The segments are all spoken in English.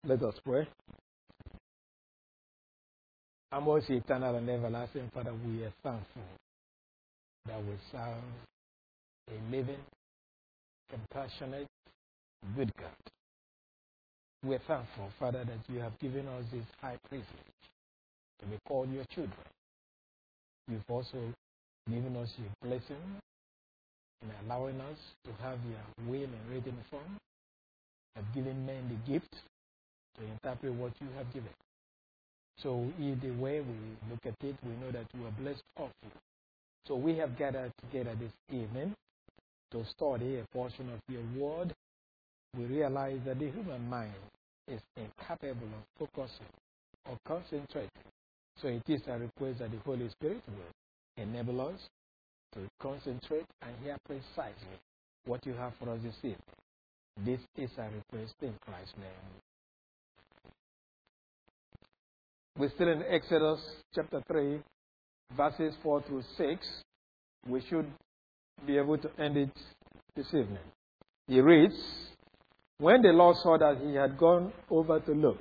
Let us pray. Our most eternal and everlasting Father, we are thankful that we serve a living, compassionate, good God. We are thankful, Father, that you have given us this high privilege to be called your children. You've also given us your blessing in allowing us to have your will in written form. You have given men the gift to interpret what you have given. So either way we look at it, we know that you are blessed awfully. So we have gathered together this evening to study a portion of your word. We realize that the human mind is incapable of focusing or concentrating. So it is a request that the Holy Spirit will enable us to concentrate and hear precisely what you have for us this evening. This is a request in Christ's name. We're still in Exodus chapter 3, verses 4 through 6. We should be able to end it this evening. He reads, "When the Lord saw that he had gone over to look,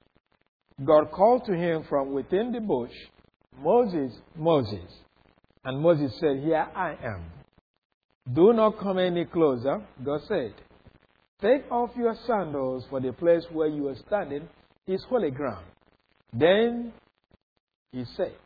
God called to him from within the bush, 'Moses, Moses.' And Moses said, 'Here I am.' 'Do not come any closer,' God said. 'Take off your sandals, for the place where you are standing is holy ground.' Then he said,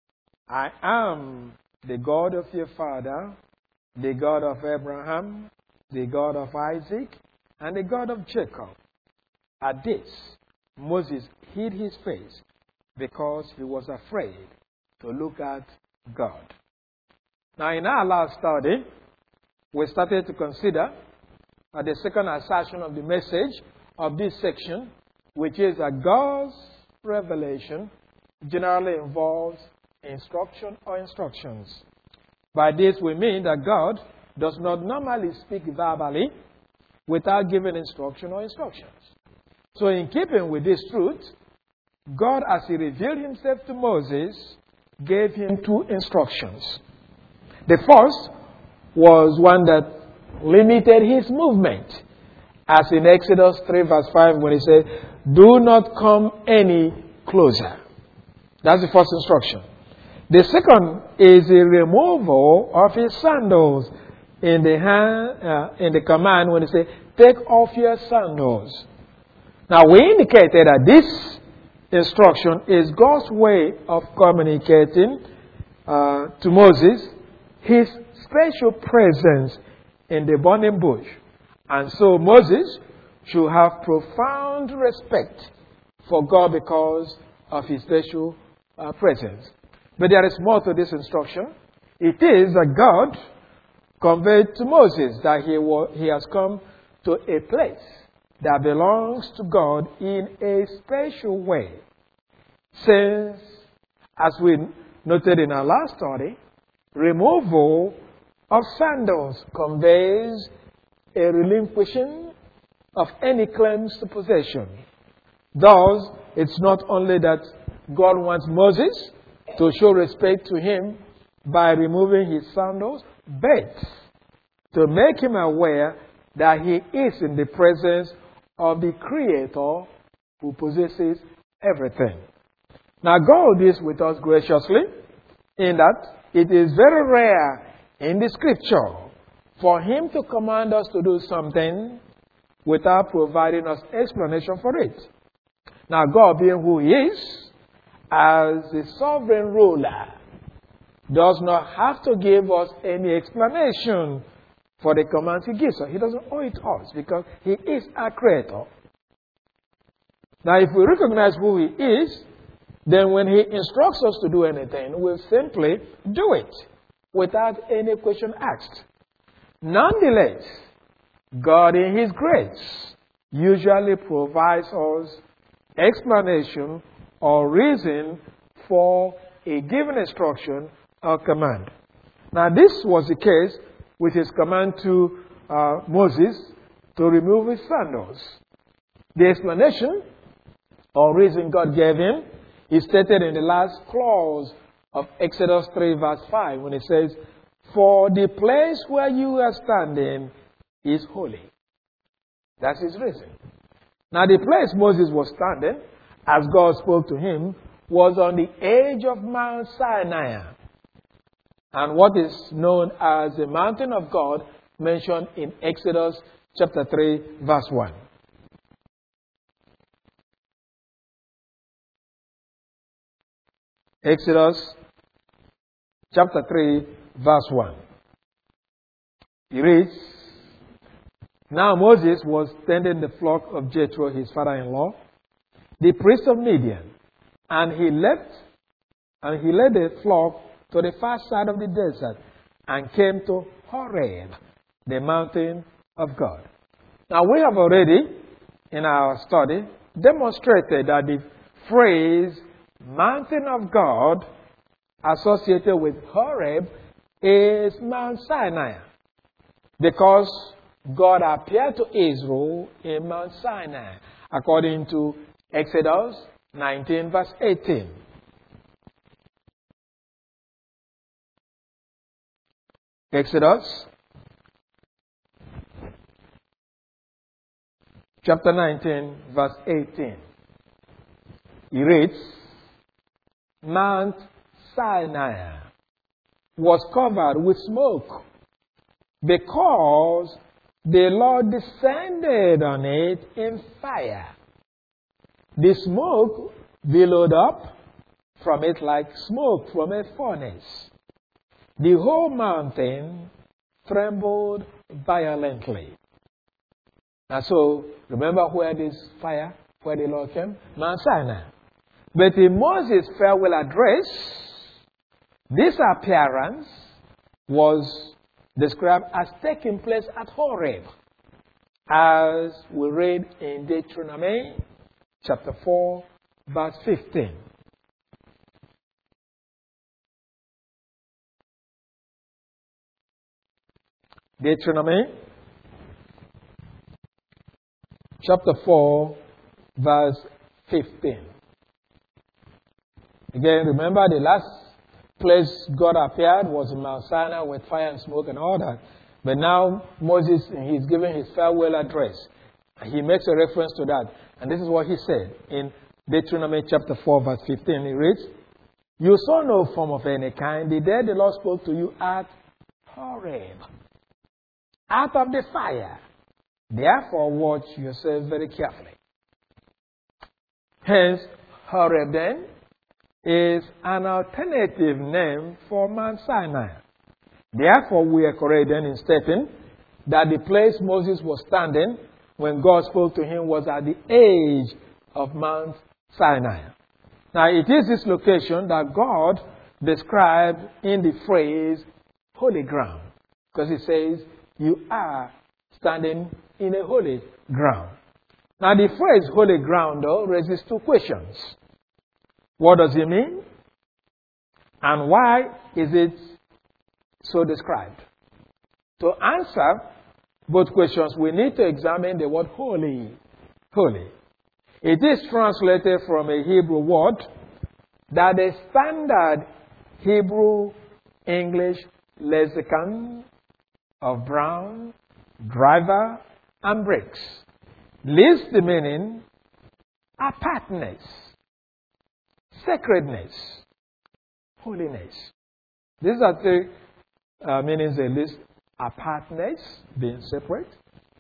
'I am the God of your father, the God of Abraham, the God of Isaac, and the God of Jacob.' At this, Moses hid his face because he was afraid to look at God." Now, in our last study, we started to consider the second assertion of the message of this section, which is that God's revelation generally involves instruction or instructions. By this we mean that God does not normally speak verbally without giving instruction or instructions. So in keeping with this truth, God, as he revealed himself to Moses, gave him two instructions. The first was one that limited his movement, as in Exodus 3 verse 5 when he said, "Do not come any closer." That's the first instruction. The second is the removal of his sandals in the command when he said, "Take off your sandals." Now we indicated that this instruction is God's way of communicating to Moses his special presence in the burning bush. And so Moses should have profound respect for God because of his special presence. But there is more to this instruction. It is that God conveyed to Moses that he has come to a place that belongs to God in a special way. Since, as we noted in our last study, removal of sandals conveys a relinquishing of any claims to possession. Thus, it's not only that God wants Moses to show respect to him by removing his sandals, but to make him aware that he is in the presence of the Creator who possesses everything. Now, God deals with us graciously in that it is very rare in the Scripture for him to command us to do something without providing us explanation for it. Now, God, being who he is, as the sovereign ruler, does not have to give us any explanation for the commands he gives us. He doesn't owe it to us because he is our Creator. Now, if we recognize who he is, then when he instructs us to do anything, we'll simply do it without any question asked. Nonetheless, God in his grace usually provides us explanation or reason for a given instruction or command. Now, this was the case with his command to Moses to remove his sandals. The explanation or reason God gave him is stated in the last clause of Exodus 3 verse 5 when it says, "For the place where you are standing is holy." That's his reason. Now the place Moses was standing, as God spoke to him, was on the edge of Mount Sinai, and what is known as the mountain of God, mentioned in Exodus chapter 3, verse 1. Exodus chapter 3, verse 1. He reads, Now Moses was tending the flock of Jethro, his father-in-law, the priest of Midian, and he led the flock to the far side of the desert and came to Horeb, the mountain of God. Now we have already, in our study, demonstrated that the phrase mountain of God associated with Horeb is Mount Sinai, because God appeared to Israel in Mount Sinai, according to Exodus 19, verse 18. Exodus chapter 19, verse 18. He reads, Mount Sinai was covered with smoke because the Lord descended on it in fire. The smoke billowed up from it like smoke from a furnace. The whole mountain trembled violently. And so, remember where the Lord came? Mount Sinai. But in Moses' farewell address, this appearance was described as taking place at Horeb, as we read in Deuteronomy chapter 4, verse 15. Deuteronomy chapter 4, verse 15. Again, remember the last place God appeared was in Mount Sinai with fire and smoke and all that. But now Moses, he's giving his farewell address. He makes a reference to that. And this is what he said in Deuteronomy chapter 4, verse 15. He reads, You saw no form of any kind the day the Lord spoke to you at Horeb, out of the fire. Therefore, watch yourselves very carefully. Hence, Horeb then is an alternative name for Mount Sinai. Therefore, we are correct then in stating that the place Moses was standing when God spoke to him was at the edge of Mount Sinai. Now, it is this location that God described in the phrase holy ground, because it says, you are standing in a holy ground. Now, the phrase holy ground, though, raises two questions. What does it mean? And why is it so described? To answer both questions, we need to examine the word holy. Holy. It is translated from a Hebrew word that the standard Hebrew English lexicon of Brown, Driver, and Briggs lists the meaning apartness, sacredness, holiness. These are three meanings they list. Apartness, being separate.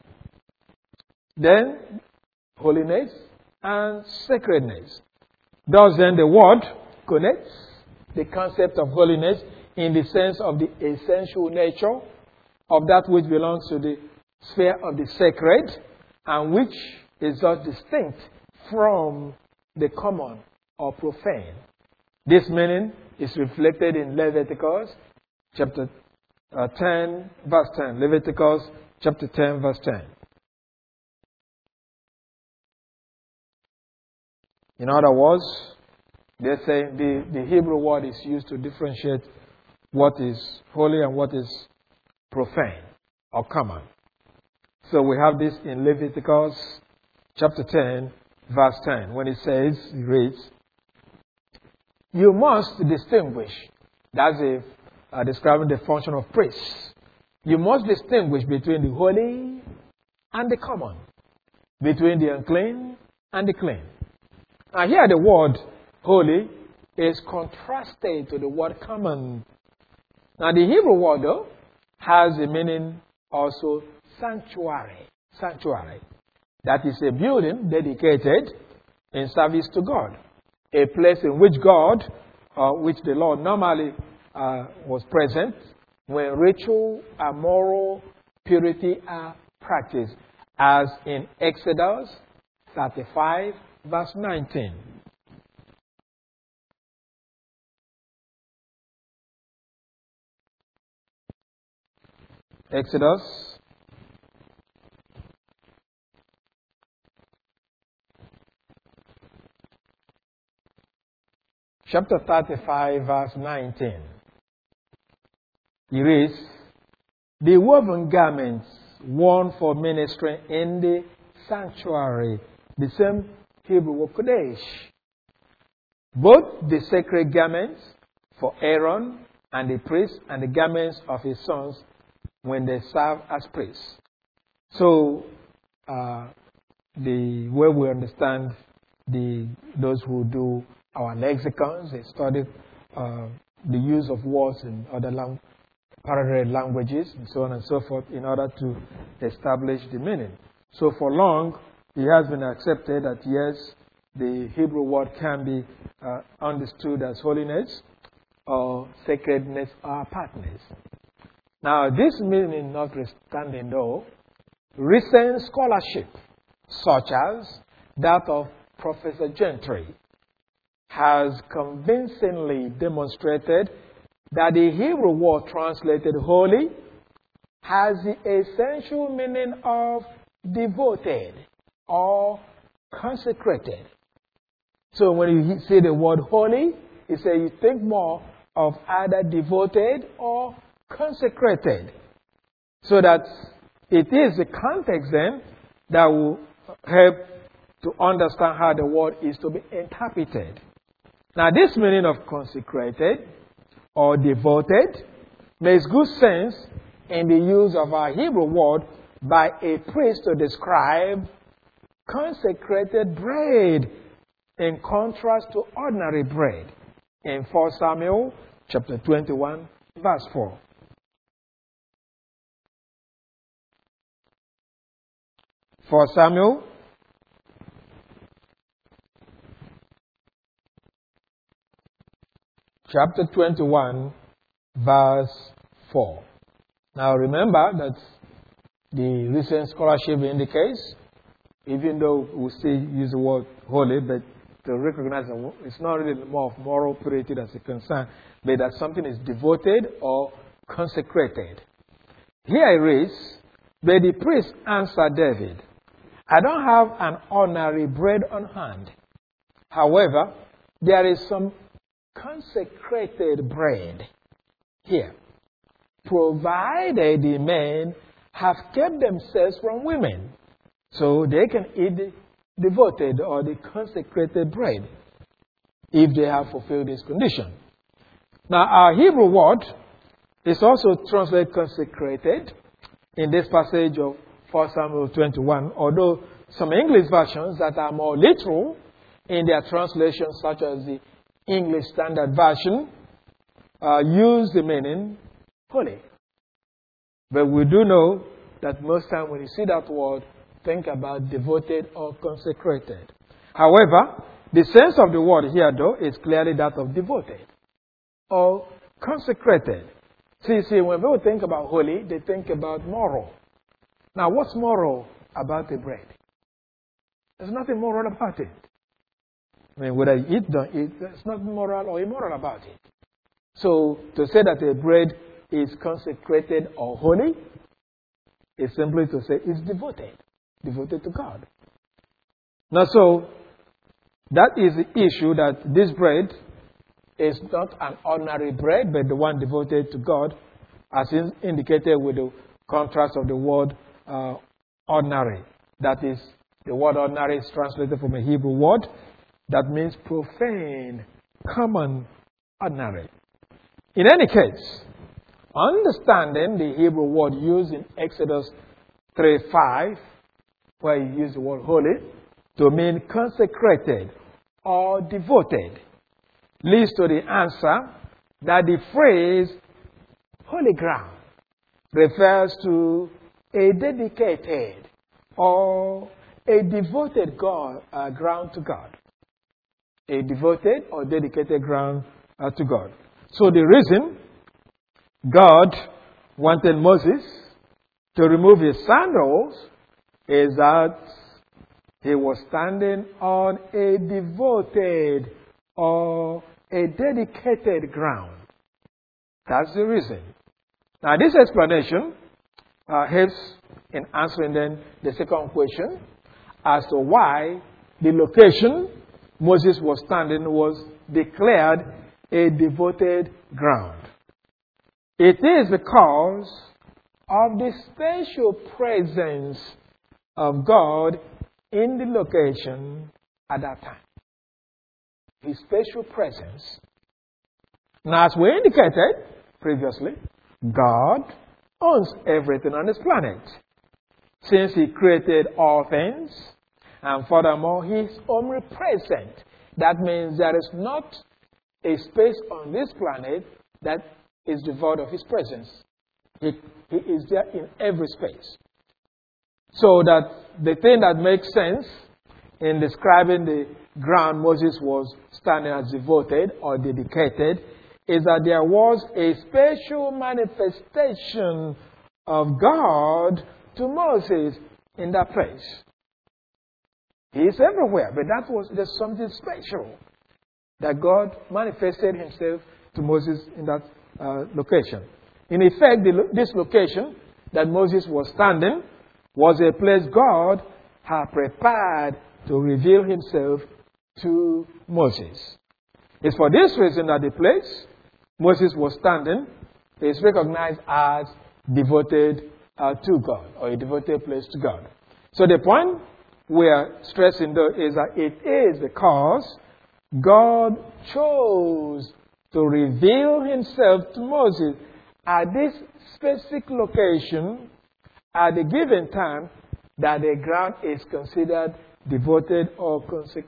Then, holiness and sacredness. Thus then, the word connects the concept of holiness in the sense of the essential nature of that which belongs to the sphere of the sacred and which is thus distinct from the common or profane. This meaning is reflected in Leviticus chapter 10, verse 10. Leviticus chapter 10, verse 10. In other words, they say the Hebrew word is used to differentiate what is holy and what is profane or common. So we have this in Leviticus chapter 10, verse 10, when it says, it reads, you must distinguish. That's describing the function of priests. You must distinguish between the holy and the common. between the unclean and the clean. Now here the word holy is contrasted to the word common. Now the Hebrew word though has a meaning also sanctuary. Sanctuary. That is a building dedicated in service to God. A place in which God, which the Lord normally was present when ritual and moral purity are practiced, as in Exodus 35, verse 19. Exodus chapter 35, verse 19. It reads, the woven garments worn for ministry in the sanctuary, the same Hebrew word kodesh. Both the sacred garments for Aaron and the priest and the garments of his sons when they serve as priests. So, the way we understand those who do our lexicons, they study the use of words in other parallel languages and so on and so forth in order to establish the meaning. So for long, it has been accepted that yes, the Hebrew word can be understood as holiness or sacredness or apartness. Now, this meaning notwithstanding though, recent scholarship, such as that of Professor Gentry, has convincingly demonstrated that the Hebrew word translated holy has the essential meaning of devoted or consecrated. So when you say the word holy, you think more of either devoted or consecrated. So that it is the context then that will help to understand how the word is to be interpreted. Now this meaning of consecrated or devoted makes good sense in the use of our Hebrew word by a priest to describe consecrated bread in contrast to ordinary bread in 1 Samuel chapter 21 verse 4. For Samuel chapter 21 verse 4. Now remember that the recent scholarship indicates, even though we still use the word holy, but to recognize that it's not really more of moral purity that's a concern, but that something is devoted or consecrated. Here it reads, but the priest answered David, I don't have an ordinary bread on hand. However, there is some consecrated bread here, provided the men have kept themselves from women, so they can eat the devoted or the consecrated bread if they have fulfilled this condition. Now, our Hebrew word is also translated consecrated in this passage of 1 Samuel 21, although some English versions that are more literal in their translations, such as the English Standard Version, use the meaning holy. But we do know that most times when you see that word, think about devoted or consecrated. However, the sense of the word here, though, is clearly that of devoted or consecrated. See, when people think about holy, they think about moral. Now, what's moral about the bread? There's nothing moral about it. I mean, whether you eat, don't eat, there's nothing moral or immoral about it. So, to say that a bread is consecrated or holy is simply to say it's devoted to God. Now, so, that is the issue, that this bread is not an ordinary bread, but the one devoted to God, as indicated with the contrast of the word ordinary. That is, the word ordinary is translated from a Hebrew word that means profane, common, ordinary. In any case, understanding the Hebrew word used in Exodus 3:5 where he used the word holy, to mean consecrated or devoted, leads to the answer that the phrase holy ground refers to a dedicated or a devoted ground to God. A devoted or dedicated ground to God. So the reason God wanted Moses to remove his sandals is that he was standing on a devoted or a dedicated ground. That's the reason. Now this explanation helps in answering then the second question as to why the location Moses was standing was declared a devoted ground. It is because of the special presence of God in the location at that time. His special presence. Now, as we indicated previously, God owns everything on this planet. Since He created all things, and furthermore, He is omnipresent. That means there is not a space on this planet that is devoid of His presence. He is there in every space. So that the thing that makes sense in describing the ground Moses was standing as devoted or dedicated is that there was a special manifestation of God to Moses in that place. He is everywhere, but there's something special that God manifested Himself to Moses in that location. In effect, this location that Moses was standing was a place God had prepared to reveal Himself to Moses. It's for this reason that the place Moses was standing is recognized as devoted to God, or a devoted place to God. So the point we are stressing though is that it is because God chose to reveal Himself to Moses at this specific location at the given time that the ground is considered devoted or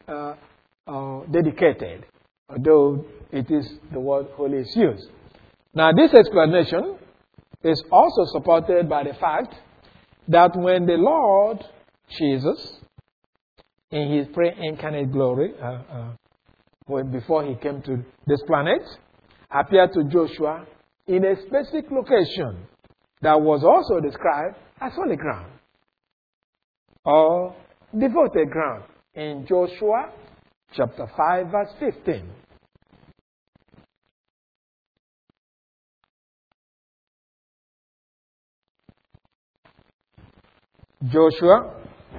dedicated, although it is the word holy is used. Now this explanation is also supported by the fact that when the Lord Jesus, in His pre-incarnate glory, before He came to this planet, appeared to Joshua in a specific location that was also described as holy ground or devoted ground in Joshua chapter 5 verse 15. Joshua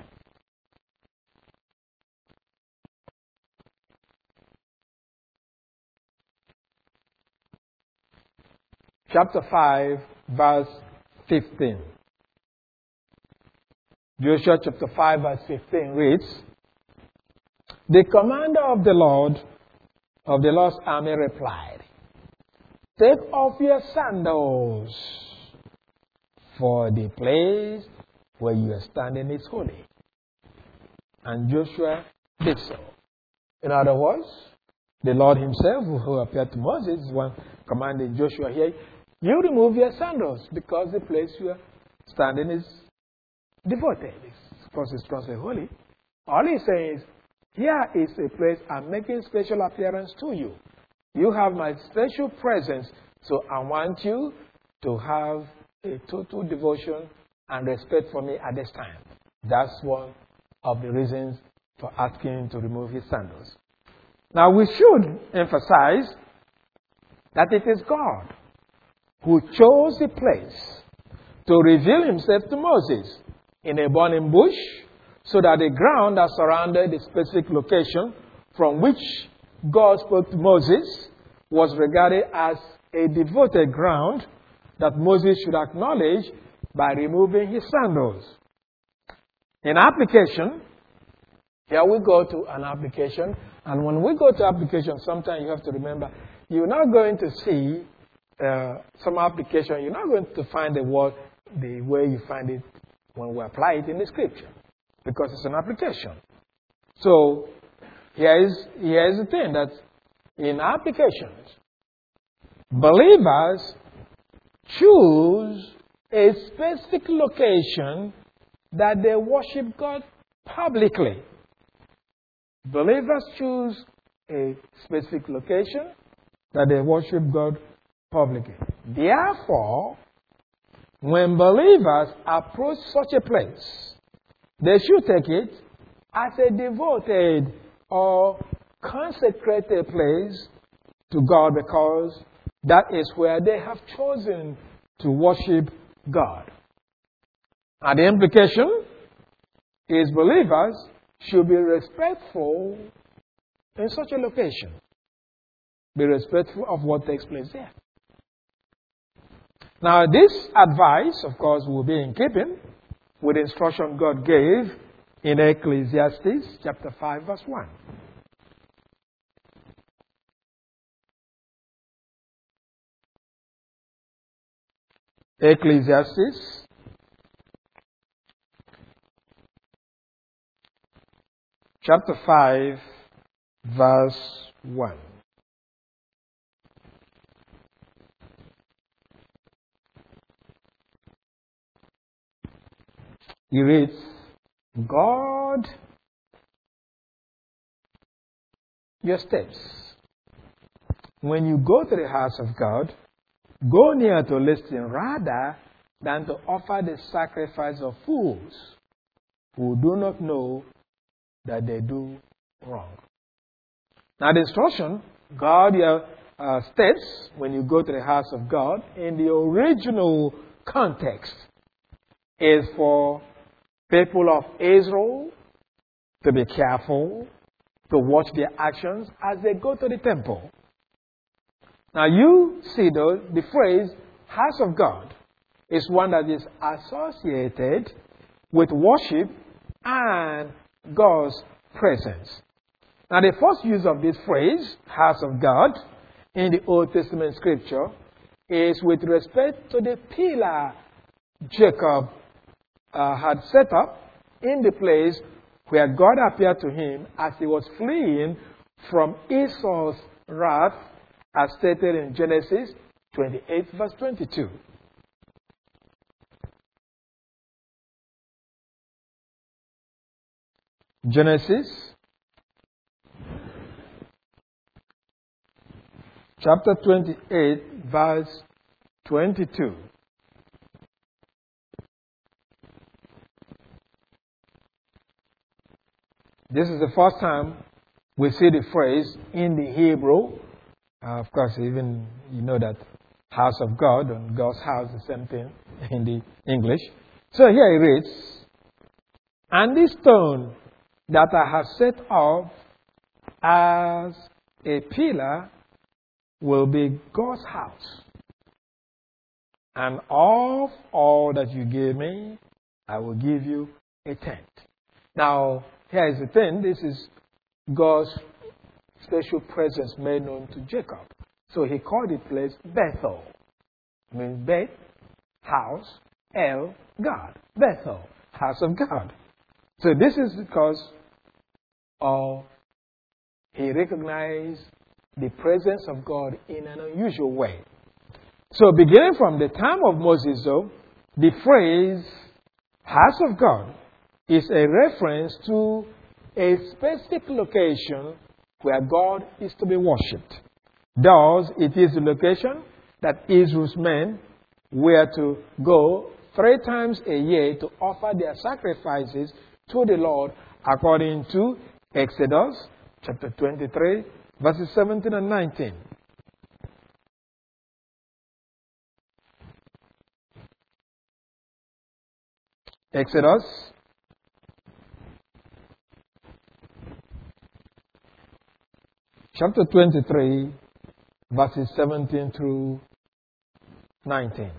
chapter 5 verse 15. Joshua chapter 5 verse 15 reads, "The commander of the Lord's army replied, 'Take off your sandals, for the place where you are standing is holy.' And Joshua did so." In other words, the Lord Himself, who appeared to Moses, is one commanding Joshua here, you remove your sandals because the place you are standing is devoted. Of course, it's translated holy. All He's saying is, here is a place I'm making special appearance to you. You have my special presence, so I want you to have a total devotion and respect for me at this time. That's one of the reasons for asking Him to remove His sandals. Now, we should emphasize that it is God who chose the place to reveal Himself to Moses in a burning bush, so that the ground that surrounded the specific location from which God spoke to Moses was regarded as a devoted ground that Moses should acknowledge by removing his sandals. In application, here we go to an application, and when we go to application, sometimes you have to remember, you're not going to see some application, you're not going to find the word the way you find it when we apply it in the Scripture. because it's an application. So here is the thing, that in applications, believers choose a specific location that they worship God publicly. Believers choose a specific location that they worship God publicly. Therefore, when believers approach such a place, they should take it as a devoted or consecrated place to God, because that is where they have chosen to worship God. And the implication is believers should be respectful in such a location. Be respectful of what takes place there. Now, this advice, of course, will be in keeping with the instruction God gave in Ecclesiastes chapter 5, verse 1. Ecclesiastes chapter 5, verse 1. He reads, "Guard your steps. When you go to the house of God, go near to listen rather than to offer the sacrifice of fools who do not know that they do wrong." Now the instruction, guard your steps when you go to the house of God, in the original context is for people of Israel to be careful, to watch their actions as they go to the temple. Now you see though, the phrase house of God is one that is associated with worship and God's presence. Now the first use of this phrase, house of God, in the Old Testament scripture is with respect to the pillar Jacob had set up in the place where God appeared to him as he was fleeing from Esau's wrath, as stated in Genesis 28, verse 22. Genesis chapter 28, verse 22. This is the first time we see the phrase in the Hebrew. Of course, even you know that house of God and God's house is the same thing in the English. So here it reads, "And this stone that I have set up as a pillar will be God's house. And of all that you gave me, I will give you a tenth." Now, here is the thing. This is God's special presence made known to Jacob. So he called the place Bethel. It means Beth, house, El, God. Bethel, house of God. So this is because he recognized the presence of God in an unusual way. So beginning from the time of Moses, though, the phrase house of God is a reference to a specific location where God is to be worshipped. Thus, it is the location that Israel's men were to go 3 times a year to offer their sacrifices to the Lord, according to Exodus chapter 23, verses 17 and 19. Exodus chapter 23, verses 17 through 19.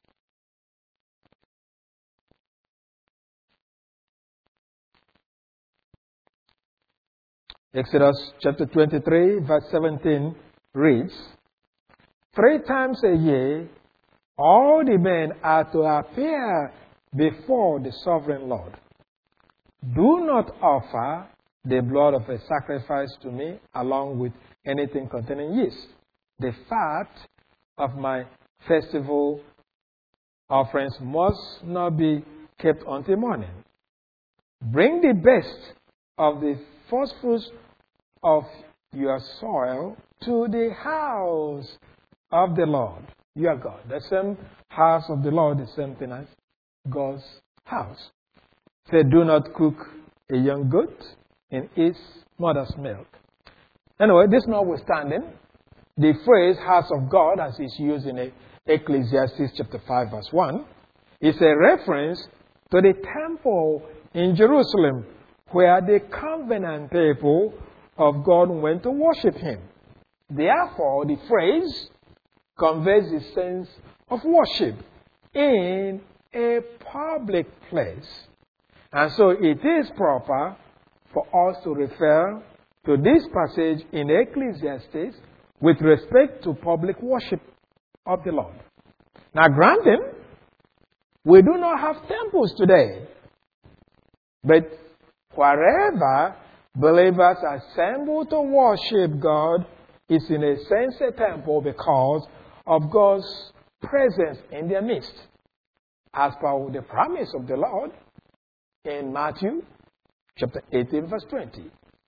Exodus chapter 23, verse 17 reads, 3 times a year, all the men are to appear before the sovereign Lord. Do not offer the blood of a sacrifice to me along with anything containing yeast. The fat of my festival offerings must not be kept until morning. Bring the best of the first fruits of your soil to the house of the Lord your God. The same house of the Lord is the same thing as God's house. Say, do not cook a young goat in its mother's milk. Anyway, this notwithstanding, the phrase house of God, as is used in Ecclesiastes chapter 5 verse 1, is a reference to the temple in Jerusalem where the covenant people of God went to worship Him. Therefore, the phrase conveys the sense of worship in a public place. And so it is proper for us to refer to this passage in Ecclesiastes with respect to public worship of the Lord. Now, granted, we do not have temples today, but wherever believers assemble to worship God is in a sense a temple because of God's presence in their midst, as per the promise of the Lord in Matthew chapter 18 verse 20.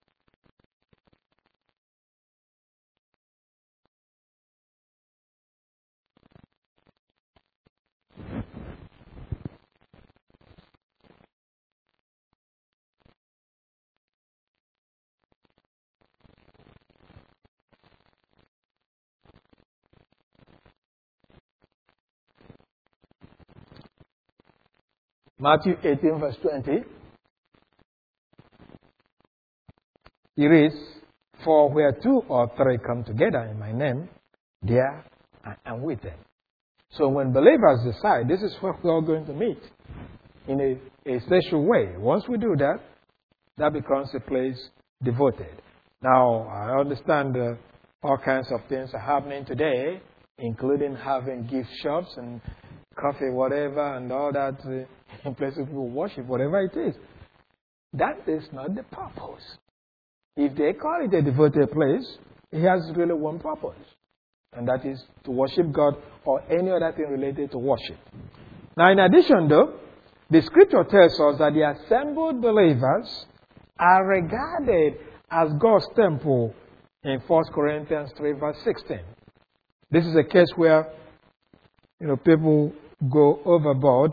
Matthew 18 verse 20. It reads, for where two or three come together in my name, there I am with them. So when believers decide this is where we're all going to meet in a special way, once we do that, that becomes a place devoted. Now, I understand all kinds of things are happening today, including having gift shops and coffee, whatever, and all that in places people worship, whatever it is. That is not the purpose. If they call it a devoted place, it has really one purpose, and that is to worship God or any other thing related to worship. Now, in addition, though, the scripture tells us that the assembled believers are regarded as God's temple in 1 Corinthians 3 verse 16. This is a case where people go overboard,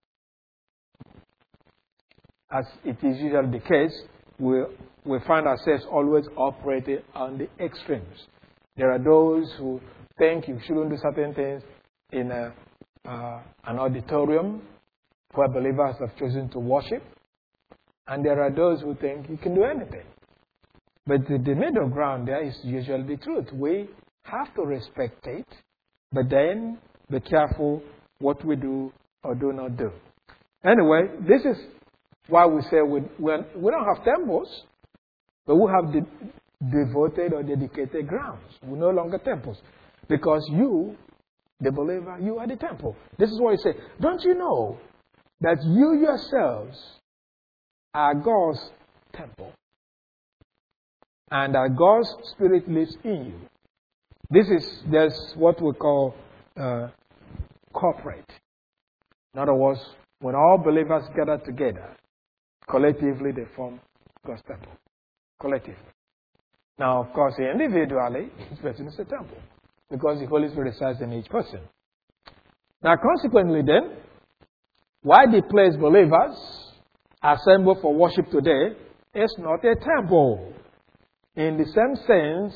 as it is usually the case. We find ourselves always operating on the extremes. There are those who think you shouldn't do certain things in an auditorium where believers have chosen to worship. And there are those who think you can do anything. But the middle ground there is usually the truth. We have to respect it, but then be careful what we do or do not do. Anyway, this is why we say we don't have temples, but we have devoted or dedicated grounds. We're no longer temples. Because you, the believer, you are the temple. This is what he said. Don't you know that you yourselves are God's temple? And that God's Spirit lives in you. There's what we call corporate. In other words, when all believers gather together, collectively they form God's temple. Collectively. Now, of course, individually, each person is a temple, because the Holy Spirit resides in each person. Now, consequently then, why the place believers assemble for worship today is not a temple in the same sense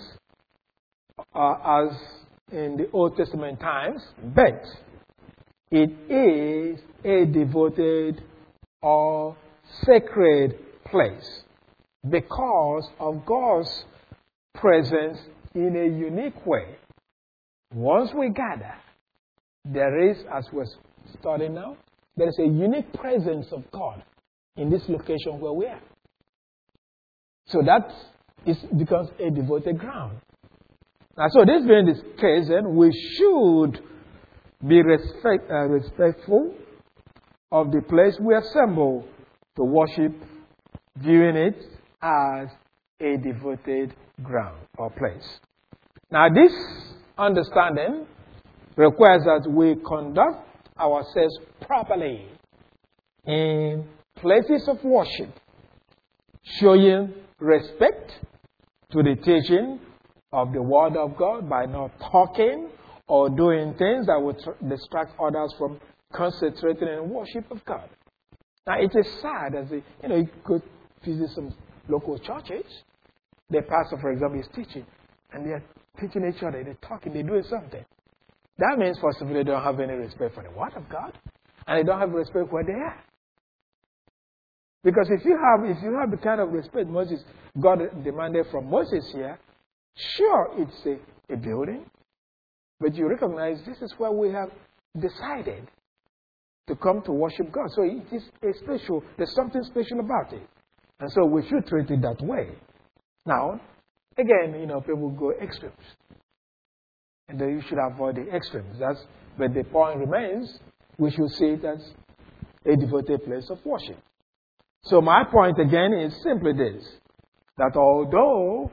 as in the Old Testament times, but it is a devoted or sacred place because of God's presence in a unique way. Once we gather, there is, as we're studying now, there is a unique presence of God in this location where we are. So that becomes a devoted ground. Now, so this being the case, then we should be respectful of the place we assemble to worship viewing it as a devoted ground or place. Now, this understanding requires that we conduct ourselves properly in places of worship, showing respect to the teaching of the Word of God by not talking or doing things that would distract others from concentrating in worship of God. Now, it is sad as you could visit some local churches. The pastor, for example, is teaching, and they're teaching each other, they're talking, they're doing something. That means, first of all, they don't have any respect for the Word of God, and they don't have respect where they are. Because if you have the kind of respect God demanded from Moses here, sure, it's a building, but you recognize this is where we have decided to come to worship God. So it is there's something special about it. And so we should treat it that way. Now, again, people go extremes. And then you should avoid the extremes. But the point remains, we should see it as a devoted place of worship. So my point again is simply this, that although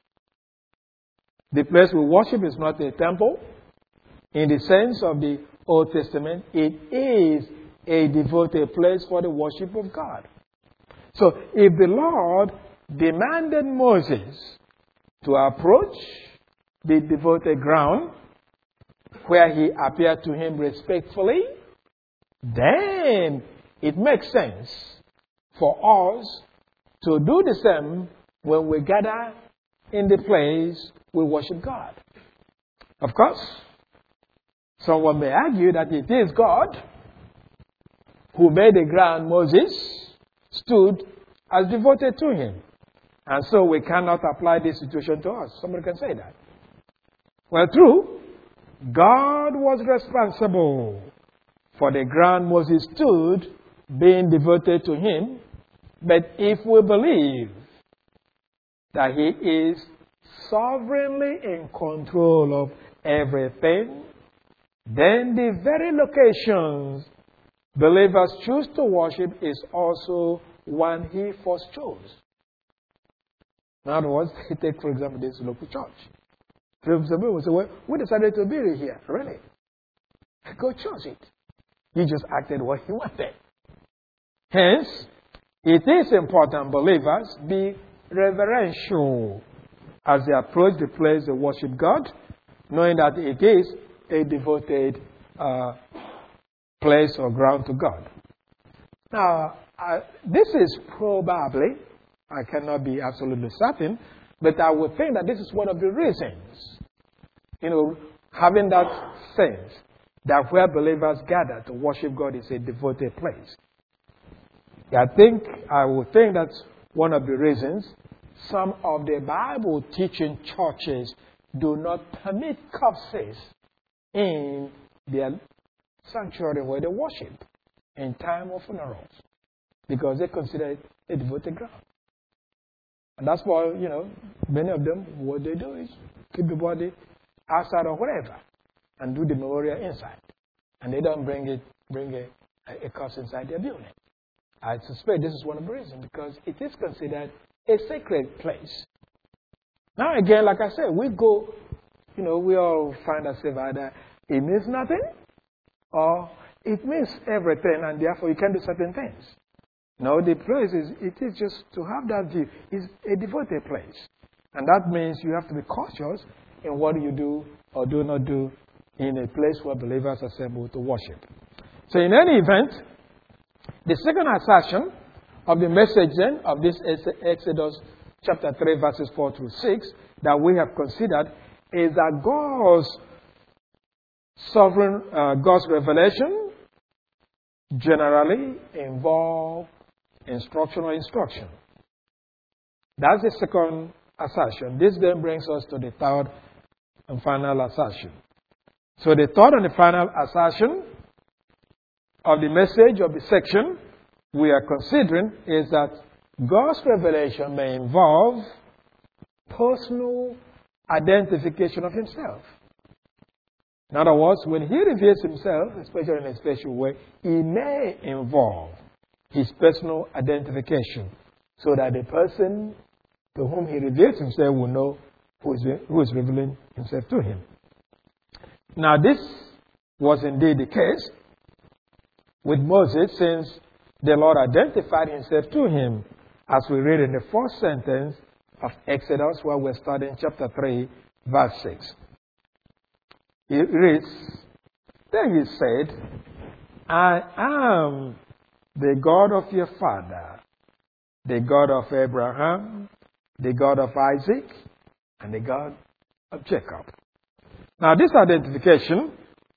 the place we worship is not a temple, in the sense of the Old Testament, it is a devoted place for the worship of God. So if the Lord demanded Moses to approach the devoted ground where he appeared to him respectfully, then it makes sense for us to do the same when we gather in the place we worship God. Of course, someone may argue that it is God who made the ground Moses stood as devoted to him. And so we cannot apply this situation to us. Somebody can say that. Well, true, God was responsible for the ground Moses stood being devoted to him. But if we believe that he is sovereignly in control of everything, then the very locations believers choose to worship is also one he first chose. In other words, take, for example, this local church. People will say, well, we decided to build it here. Really? Go choose it. He just acted what he wanted. Hence, it is important believers be reverential as they approach the place they worship God, knowing that it is a devoted place or ground to God. Now, this is probably, I cannot be absolutely certain, but I would think that this is one of the reasons, having that sense that where believers gather to worship God is a devoted place. I would think that's one of the reasons some of the Bible teaching churches do not permit corpses in their sanctuary where they worship in time of funerals, because they consider it a devoted ground. And that's why, many of them, what they do is keep the body outside or whatever and do the memorial inside. And they don't bring a corpse inside their building. I suspect this is one of the reasons, because it is considered a sacred place. Now again, like I said, we go, we all find ourselves either it means nothing or it means everything, and therefore you can't do certain things. No, the place it is just to have that view. It's a devoted place. And that means you have to be cautious in what you do or do not do in a place where believers assemble to worship. So in any event, the second assertion of the message then of this Exodus chapter 3 verses 4 through 6 that we have considered is that God's revelation generally involve instruction. That's the second assertion. This then brings us to the third and final assertion. So the third and the final assertion of the message of the section we are considering is that God's revelation may involve personal identification of himself. In other words, when he reveals himself, especially in a special way, he may involve his personal identification so that the person to whom he reveals himself will know who is revealing himself to him. Now, this was indeed the case with Moses, since the Lord identified himself to him, as we read in the first sentence of Exodus, where we're studying chapter 3, verse 6. It reads, "Then he said, I am the God of your father, the God of Abraham, the God of Isaac, and the God of Jacob." Now, this identification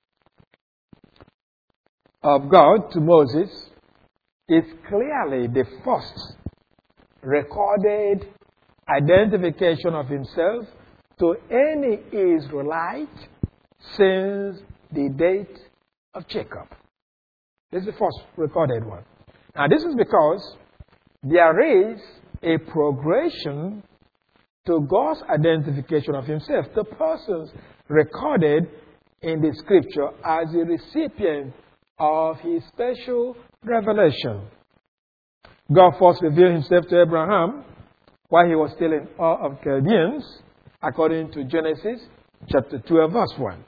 of God to Moses is clearly the first recorded identification of himself to any Israelite since the date of Jacob. This is the first recorded one. Now, this is because there is a progression to God's identification of himself to persons recorded in the scripture as the recipient of his special revelation. God first revealed himself to Abraham while he was still in Ur of Chaldeans, according to Genesis chapter 12, verse 1.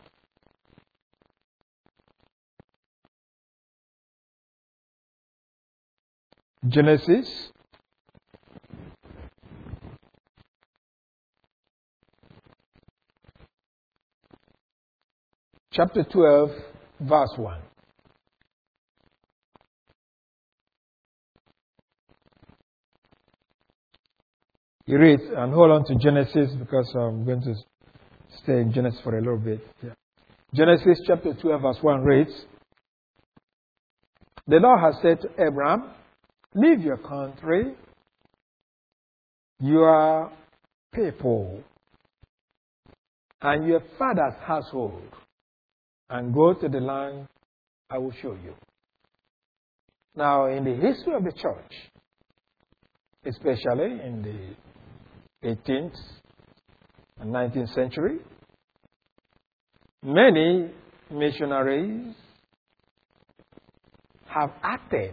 Genesis chapter 12, verse 1. He reads, and hold on to Genesis because I'm going to stay in Genesis for a little bit. Yeah. Genesis chapter 12, verse 1 reads, "The Lord has said to Abraham, leave your country, your people, and your father's household, and go to the land I will show you." Now, in the history of the church, especially in the 18th and 19th century, many missionaries have acted,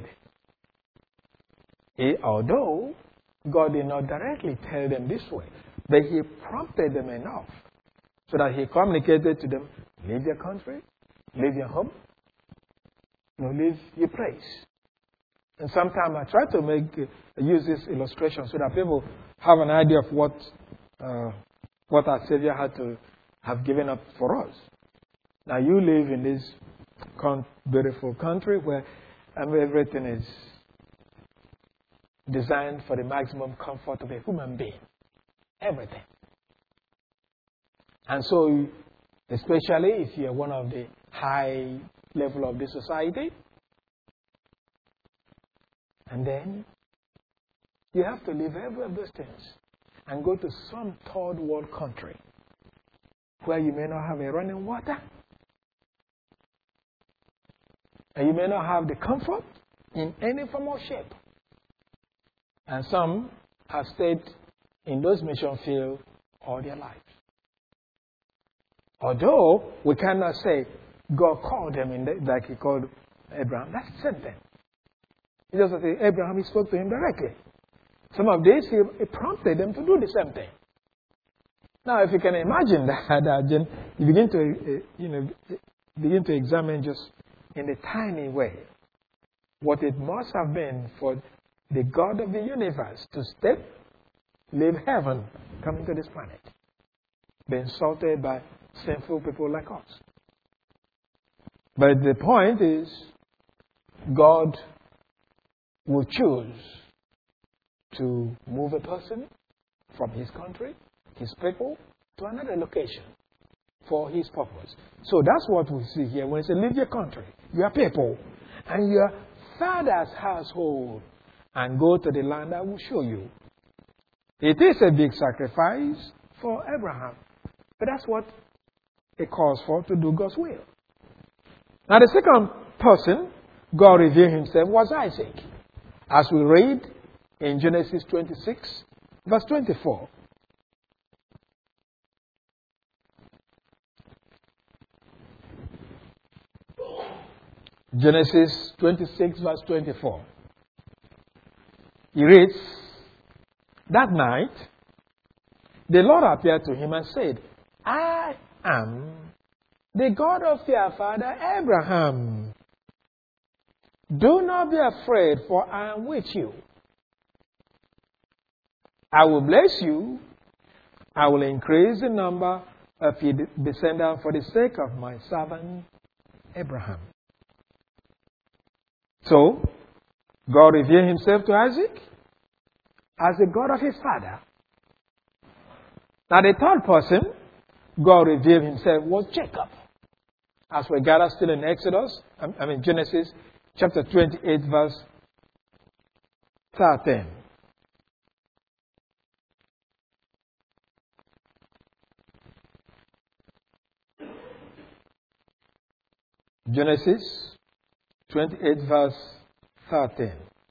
although God did not directly tell them this way, but He prompted them enough so that He communicated to them, leave your country, leave your home, leave your place. And sometimes I try to use this illustration so that people have an idea of what our Savior had to have given up for us. Now, you live in this beautiful country where everything is designed for the maximum comfort of a human being. Everything. And so, especially if you're one of the high level of the society, and then you have to leave every of those things and go to some third world country where you may not have a running water, and you may not have the comfort in any form or shape. And some have stayed in those mission fields all their lives. Although we cannot say God called them like He called Abraham. That's the same thing. He doesn't say Abraham, He spoke to him directly. Some of these, He prompted them to do the same thing. Now, if you can imagine that, you begin to examine just in a tiny way what it must have been for the God of the universe to leave heaven, come into this planet, be insulted by sinful people like us. But the point is, God will choose to move a person from his country, his people, to another location for his purpose. So that's what we see here when it says, leave your country, your people, and your father's household, and go to the land I will show you. It is a big sacrifice for Abraham, but that's what it calls for, to do God's will. Now, the second person God revealed himself was Isaac, as we read in Genesis 26, verse 24. Genesis 26, verse 24. He reads, That night, the Lord appeared to him and said, I am the God of your father Abraham. Do not be afraid, for I am with you. I will bless you. I will increase the number of your descendants for the sake of my servant Abraham. So, God revealed himself to Isaac as the God of his father. Now, the third person God revealed himself was Jacob. As we gather still in Genesis chapter 28, verse 13. Genesis 28, verse 13.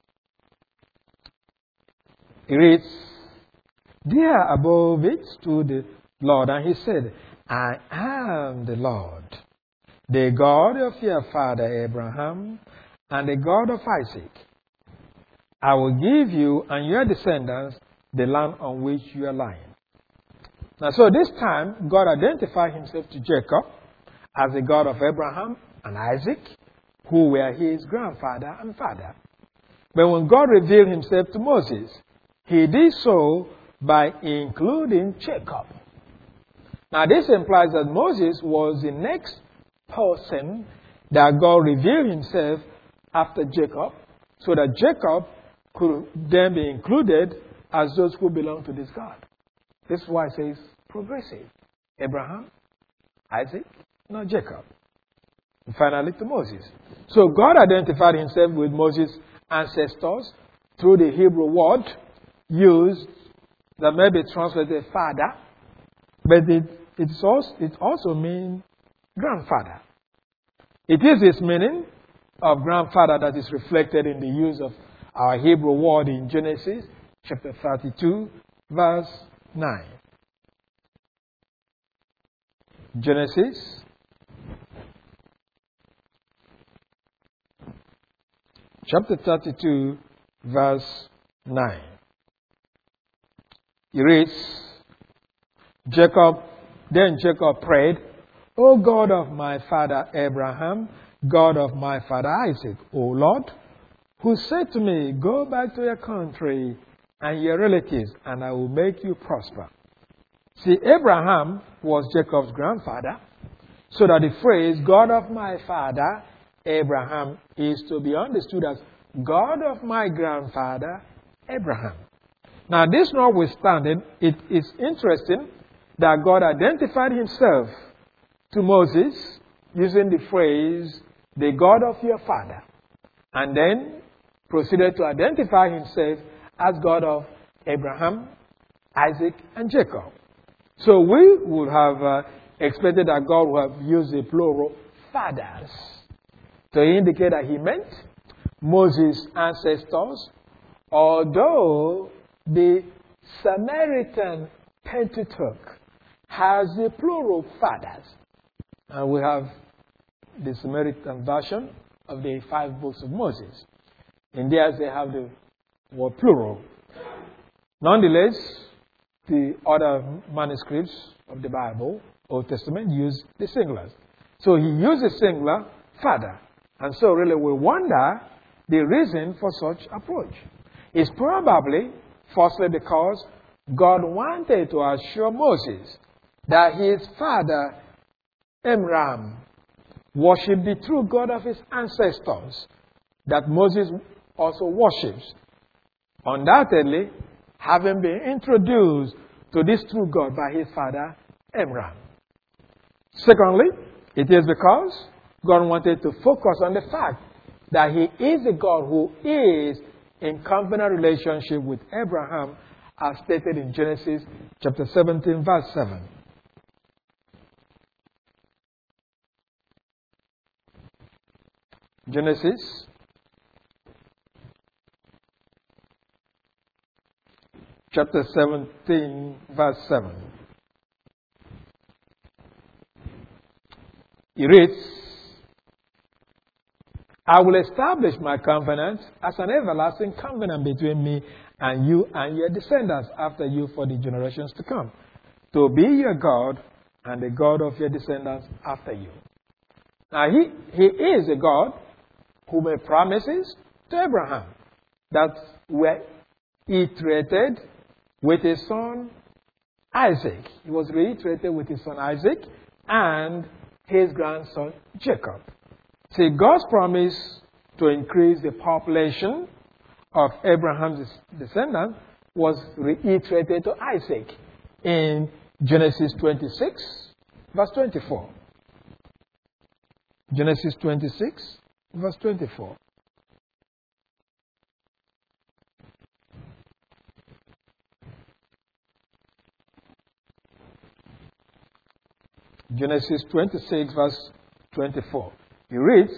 It reads, There above it stood the Lord, and he said, I am the Lord, the God of your father Abraham, and the God of Isaac. I will give you and your descendants the land on which you are lying. Now, so this time, God identified himself to Jacob as the God of Abraham and Isaac, who were his grandfather and father. But when God revealed himself to Moses, he did so by including Jacob. Now, this implies that Moses was the next person that God revealed himself after Jacob, so that Jacob could then be included as those who belong to this God. This is why it says progressive. Abraham, Isaac, not Jacob. And finally to Moses. So God identified himself with Moses' ancestors through the Hebrew word used that may be translated father, but it also means grandfather. It is this meaning of grandfather that is reflected in the use of our Hebrew word in Genesis chapter 32, verse 9. Genesis chapter 32, verse 9. It reads, Then Jacob prayed, O God of my father Abraham, God of my father Isaac, O Lord, who said to me, Go back to your country and your relatives, and I will make you prosper. See, Abraham was Jacob's grandfather, so that the phrase, God of my father Abraham, is to be understood as God of my grandfather Abraham. Now, this notwithstanding, it is interesting that God identified himself to Moses using the phrase, the God of your father, and then proceeded to identify himself as God of Abraham, Isaac, and Jacob. So we would have expected that God would have used the plural fathers to indicate that he meant Moses' ancestors, although the Samaritan Pentateuch has the plural fathers. And we have the Samaritan version of the 5 books of Moses. In theirs, they have the word plural. Nonetheless, the other manuscripts of the Bible, Old Testament, use the singulars. So he used the singular father. And so really we wonder the reason for such approach. It's probably, firstly, because God wanted to assure Moses that his father, Amram, worshipped the true God of his ancestors that Moses also worships. Undoubtedly, having been introduced to this true God by his father, Amram. Secondly, it is because God wanted to focus on the fact that he is a God who is in covenant relationship with Abraham, as stated in Genesis chapter 17, verse 7. Genesis chapter 17, verse 7. It reads, I will establish my covenant as an everlasting covenant between me and you and your descendants after you for the generations to come, to be your God and the God of your descendants after you. Now, he is a God who made promises to Abraham that were iterated with his son Isaac. It was reiterated with his son Isaac and his grandson Jacob. See, God's promise to increase the population of Abraham's descendants was reiterated to Isaac in Genesis 26, verse 24. Genesis 26, verse 24. Genesis 26, verse 24. He reads,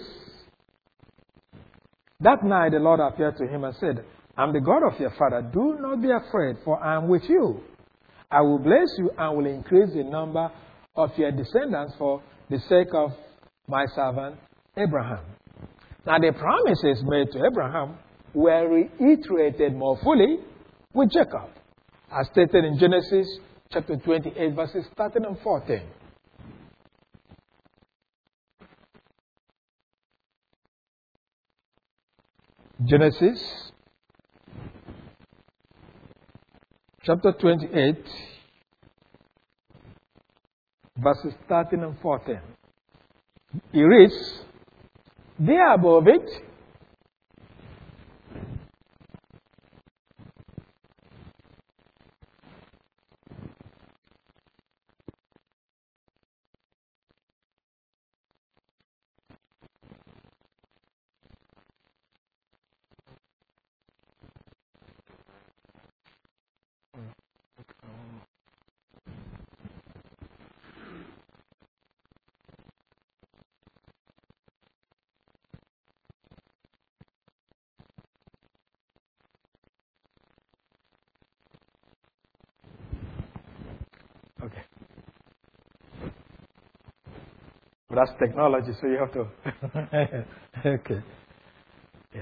"That night the Lord appeared to him and said, I am the God of your father. Do not be afraid, for I am with you. I will bless you and will increase the number of your descendants for the sake of my servant Abraham." Now the promises made to Abraham were reiterated more fully with Jacob, as stated in Genesis chapter 28, verses 13 and 14. Genesis chapter 28, verses 13 and 14. He reads, "There above it, okay. But that's technology, so you have to. Okay. Yeah.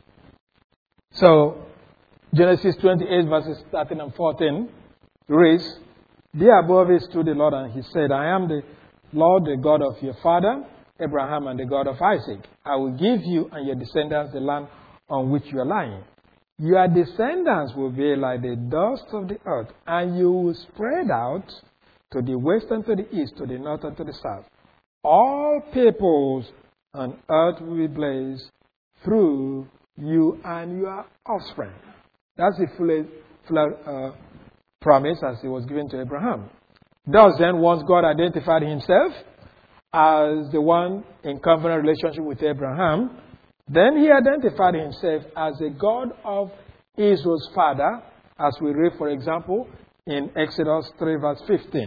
So, Genesis 28, verses 13 and 14 reads, "There above it stood the Lord, and he said, I am the Lord, the God of your father, Abraham, and the God of Isaac. I will give you and your descendants the land on which you are lying. Your descendants will be like the dust of the earth, and you will spread out to the west and to the east, to the north and to the south. All peoples on earth will be blessed through you and your offspring." That's the full promise as it was given to Abraham. Thus then, once God identified himself as the one in covenant relationship with Abraham, then he identified himself as the God of Israel's father, as we read, for example, in Exodus 3, verse 15.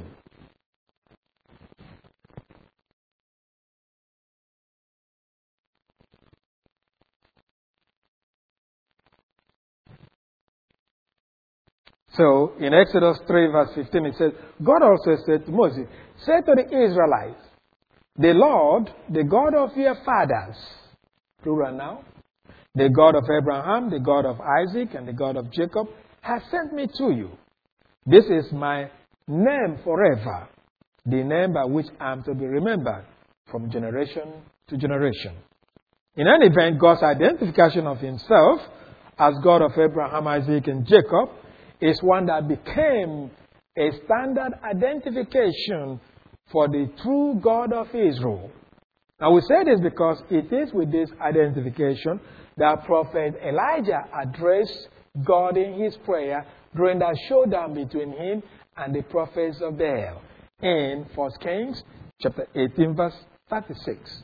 So, in Exodus 3, verse 15, it says, God also said to Moses, "Say to the Israelites, the Lord, the God of your fathers," plural now, "the God of Abraham, the God of Isaac, and the God of Jacob, has sent me to you. This is my name forever, the name by which I am to be remembered from generation to generation." In any event, God's identification of himself as God of Abraham, Isaac, and Jacob is one that became a standard identification for the true God of Israel. Now we say this because it is with this identification that Prophet Elijah addressed God in his prayer during that showdown between him and the prophets of Baal in 1 Kings chapter 18, verse 36.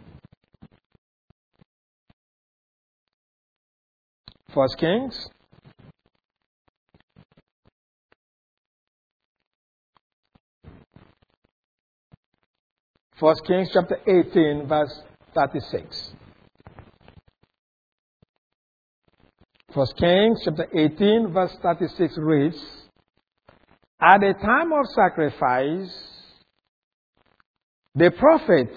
1 Kings 1 Kings chapter 18, verse 36. 1 Kings chapter 18, verse 36 reads, "At the time of sacrifice, the prophet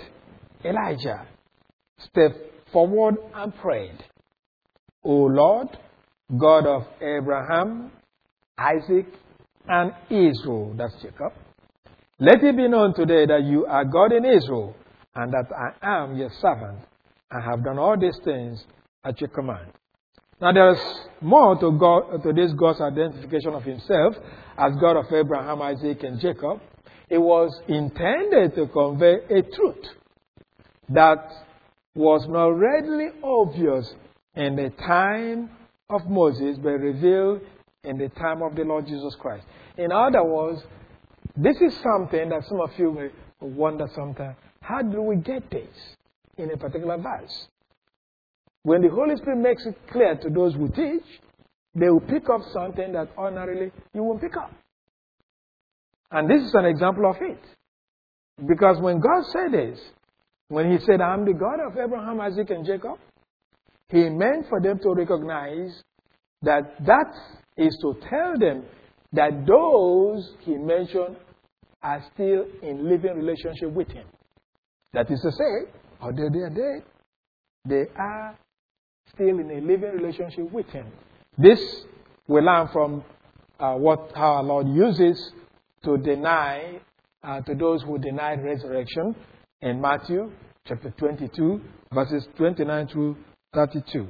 Elijah stepped forward and prayed, O Lord, God of Abraham, Isaac, and Israel. That's Jacob. Let it be known today that you are God in Israel, and that I am your servant, and have done all these things at your command. Now there is more to this God's identification of himself as God of Abraham, Isaac, and Jacob. It was intended to convey a truth that was not readily obvious in the time of Moses, but revealed in the time of the Lord Jesus Christ. In other words, this is something that some of you may wonder sometimes. How do we get this in a particular verse? When the Holy Spirit makes it clear to those who teach, they will pick up something that ordinarily you won't pick up. And this is an example of it. Because when God said this, when he said, I'm the God of Abraham, Isaac, and Jacob, he meant for them to recognize that is to tell them that those he mentioned are still in living relationship with him. That is to say, although they are dead, they are still in a living relationship with him. This we learn from how our Lord uses to deny to those who denied resurrection in Matthew chapter 22, verses 29 through 32.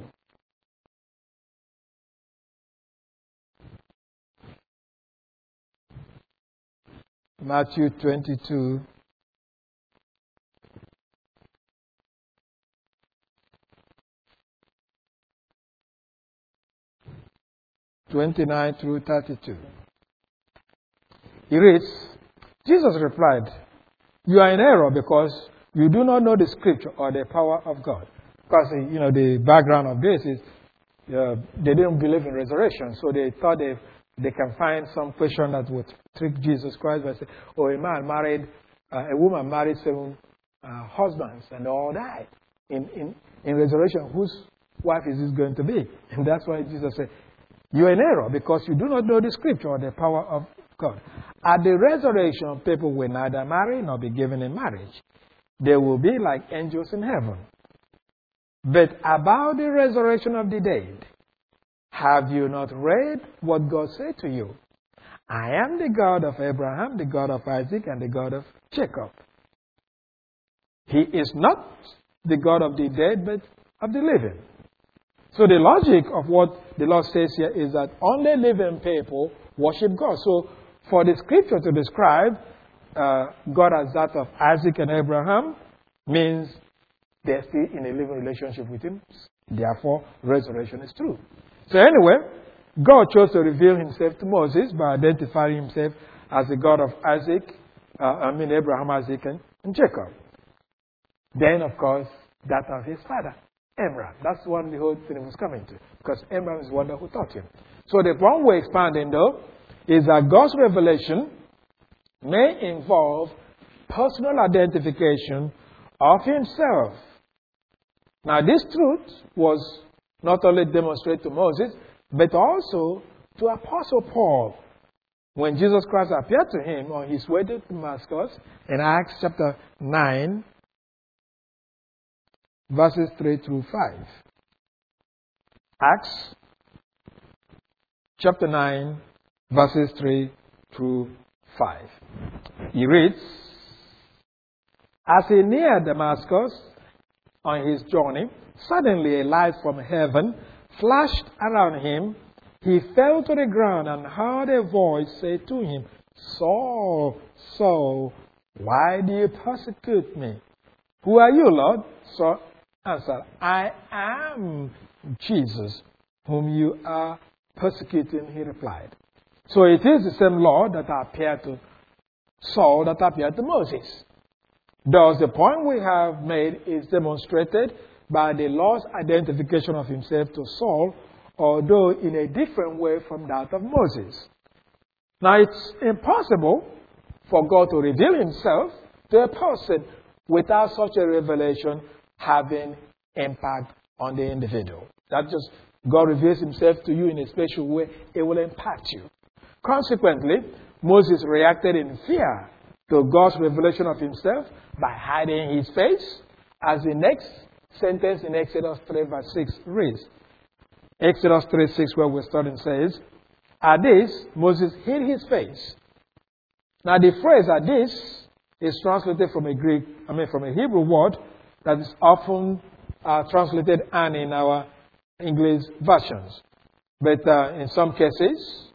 Matthew 22, through 32. He reads, Jesus replied, you are in error because you do not know the scripture or the power of God. Because, the background of this is they didn't believe in resurrection. So they thought they can find some question that would trick Jesus Christ by saying, a woman married 7 husbands and they all died. In resurrection, whose wife is this going to be? And that's why Jesus said, you are in error because you do not know the scripture or the power of God. At the resurrection, people will neither marry nor be given in marriage. They will be like angels in heaven. But about the resurrection of the dead, have you not read what God said to you? I am the God of Abraham, the God of Isaac, and the God of Jacob. He is not the God of the dead, but of the living. So the logic of what the Lord says here is that only living people worship God. So for the scripture to describe God as that of Isaac and Abraham means they're still in a living relationship with him. Therefore, resurrection is true. So anyway, God chose to reveal himself to Moses by identifying himself as the God of Abraham, Isaac, and Jacob. Then, of course, that of his father, Abraham. That's what the whole thing was coming to. Because Abraham is the one who taught him. So the point we're expanding, though, is that God's revelation may involve personal identification of himself. Now, this truth was not only demonstrated to Moses, but also to Apostle Paul. When Jesus Christ appeared to him on his way to Damascus in Acts chapter 9, verses 3 through 5. Acts chapter 9, verses 3 through 5. He reads, as he neared Damascus on his journey, suddenly a light from heaven flashed around him. He fell to the ground and heard a voice say to him, Saul, Saul, why do you persecute me? Who are you, Lord? Saul answered, I am Jesus, whom you are persecuting, he replied. So it is the same Lord that appeared to Saul that appeared to Moses. Thus, the point we have made is demonstrated by the Lord's identification of himself to Saul, although in a different way from that of Moses. Now, it's impossible for God to reveal himself to a person without such a revelation having impact on the individual. That just God reveals himself to you in a special way, it will impact you. Consequently, Moses reacted in fear to God's revelation of himself by hiding his face, as the next sentence in Exodus 3 verse 6 reads. Exodus 3:6, where we're starting, says, "At this, Moses hid his face." Now the phrase "at this" is translated from a Hebrew word that is often translated "and" in our English versions. But in some cases,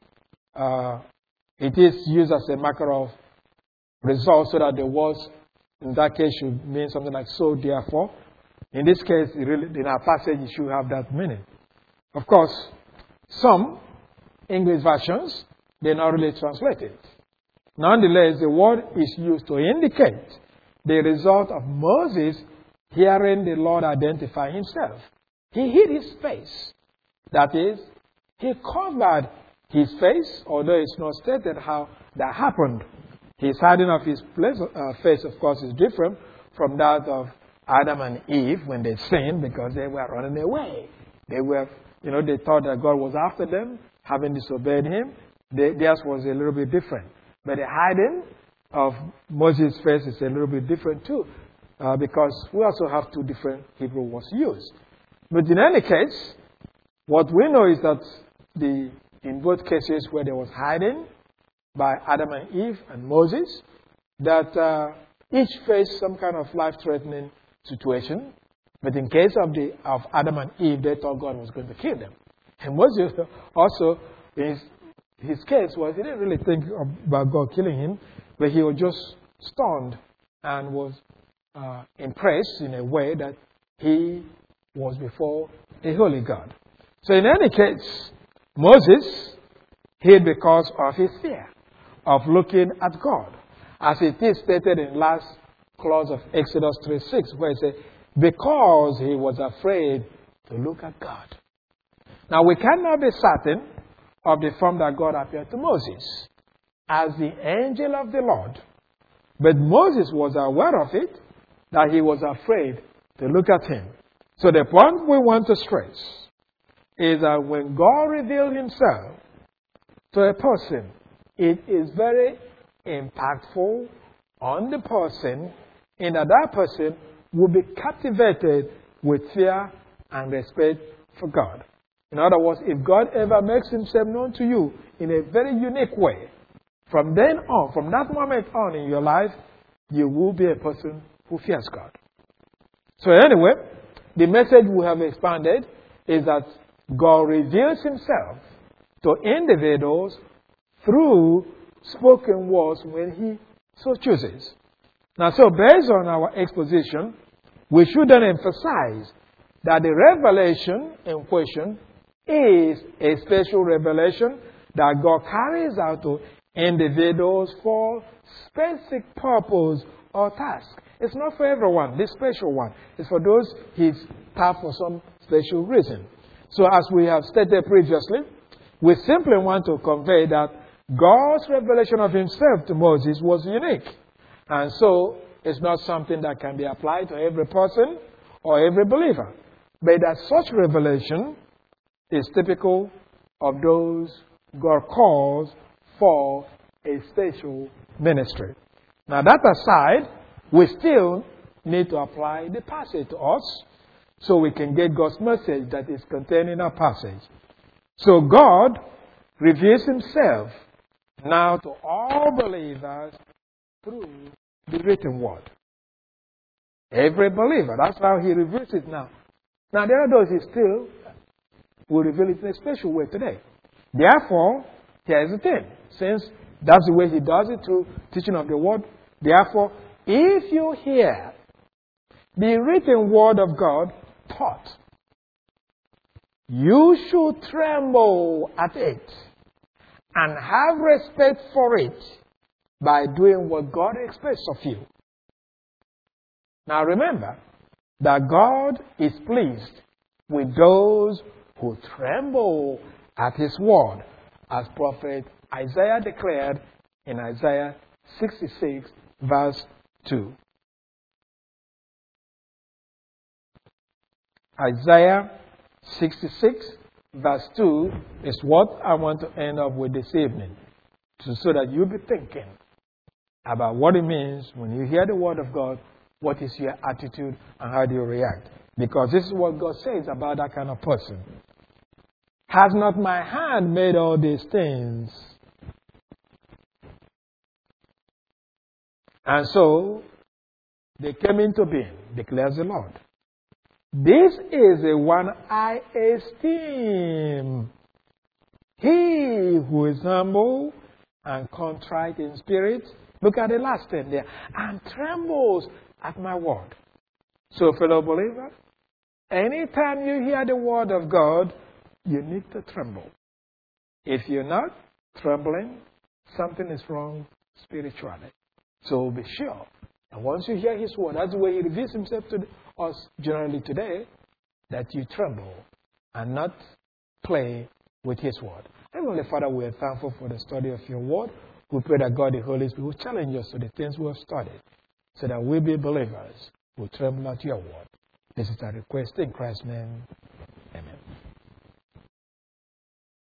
it is used as a marker of result, so that the words in that case should mean something like "so therefore." In this case, in our passage, it should have that meaning. Of course, some English versions, they're not really translated. Nonetheless, the word is used to indicate the result of Moses hearing the Lord identify himself. He hid his face. That is, he covered his face, although it's not stated how that happened. His hiding of his face, of course, is different from that of Adam and Eve when they sinned, because they were running away. They thought that God was after them, having disobeyed him. Theirs was a little bit different. But the hiding of Moses' face is a little bit different too, because we also have two different Hebrew words used. But in any case, what we know is that in both cases where there was hiding by Adam and Eve and Moses, that each faced some kind of life-threatening situation. But in case of Adam and Eve, they thought God was going to kill them. And Moses also, his case was, he didn't really think about God killing him, but he was just stunned and was impressed in a way that he was before a holy God. So in any case, Moses hid because of his fear of looking at God, as it is stated in last clause of Exodus 3:6, where it says, because he was afraid to look at God. Now we cannot be certain of the form that God appeared to Moses as the angel of the Lord, but Moses was aware of it, that he was afraid to look at him. So the point we want to stress is that when God revealed himself to a person, it is very impactful on the person, in that that person will be captivated with fear and respect for God. In other words, if God ever makes himself known to you in a very unique way, from then on, from that moment on in your life, you will be a person who fears God. So anyway, the message we have expanded is that God reveals himself to individuals through spoken words when he so chooses. Now, so based on our exposition, we should then emphasize that the revelation in question is a special revelation that God carries out to individuals for specific purpose or task. It's not for everyone, this special one. It's for those he's tapped for some special reason. So as we have stated previously, we simply want to convey that God's revelation of himself to Moses was unique. And so it's not something that can be applied to every person or every believer. But that such revelation is typical of those God calls for a special ministry. Now that aside, we still need to apply the passage to us so we can get God's message that is contained in our passage. So God reveals himself now to all believers through the written word. Every believer, that's how he reveals it now. Now there are those who still will reveal it in a special way today. Therefore, here's the thing. Since that's the way he does it through teaching of the word, therefore, if you hear the written word of God taught, you should tremble at it and have respect for it by doing what God expects of you. Now remember that God is pleased with those who tremble at his word, as prophet Isaiah declared in Isaiah 66 verse 2. Isaiah 66 verse 2 is what I want to end up with this evening, so that you'll be thinking about what it means when you hear the word of God. What is your attitude and how do you react? Because this is what God says about that kind of person. Has not my hand made all these things? And so they came into being, declares the Lord. This is the one I esteem. He who is humble and contrite in spirit. Look at the last thing there. And trembles at my word. So, fellow believer, anytime you hear the word of God, you need to tremble. If you're not trembling, something is wrong spiritually. So be sure. And once you hear His word, that's the way He reveals Himself to us generally today, that you tremble and not play with His word. Heavenly Father, we are thankful for the study of Your word. We pray that God, the Holy Spirit, will challenge us to the things we have studied, so that we be believers who tremble at Your word. This is our request in Christ's name.